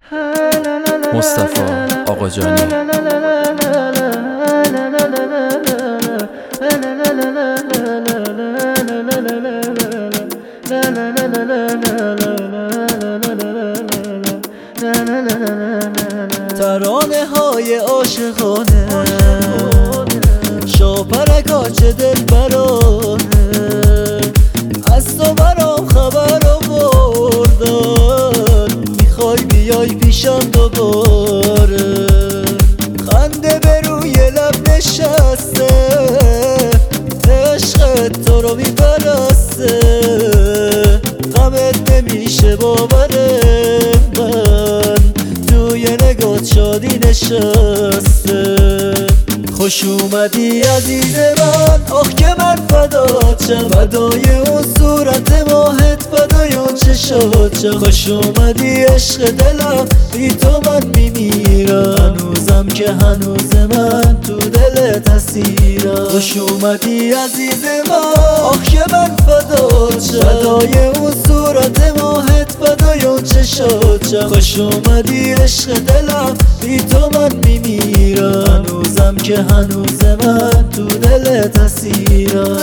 مصطفی آقاجانی. ترانه های عاشقانه شاپرکا چه دل برانه از تو برام خبر آوردن میخوای بیای پیشم دوباره خنده به روی لب نشسته عشقت تو رو میپرسته غمت نمیشه باوره من توی نگات شادی نشسته خوش اومدی عزیز من آخ که من فدات شم فدای اون صورت ماهت فدای اون چشات شم خوش اومدی عشق دلم بی تو من میمیرم هنوزم که هنوز من تو دلت اسیرم خوش اومدی عزیز من آخ که من فدات شم فدای اون صورت ماهت فدای اون چشات شم خوش اومدی عشق دلم بی تو من میمیرم هنوزم که هنوز من تو دلت اسیرم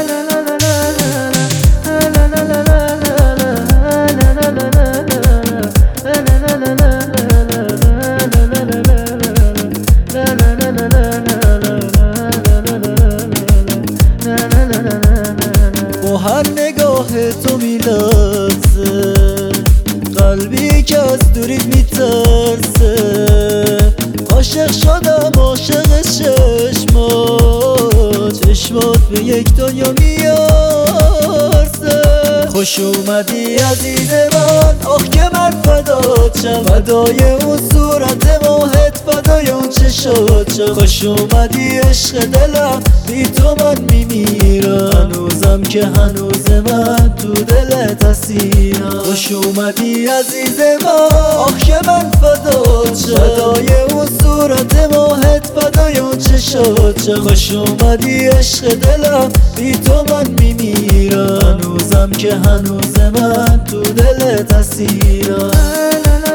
با هر نگاه تو میلرزه قلبی که از دوریت میترسه عاشق شدم عاشق چشمات به یک دنیا میارزه خوش اومدی عزیز من آخ که من فدات شم فدای اون صورت ماهت فدای اون چشات شم خوش اومدی عشق دلم بی تو من میمیرم هنوزم که هنوز من تو دلت اسیرم خوش اومدی عزیز من آخ که من فدات شم فدای اون صورت ماهت فدای اون چشات شم خوش اومدی عشق دلم بی تو من میمیرم هنوزم که هنوز من تو دلت اسیرم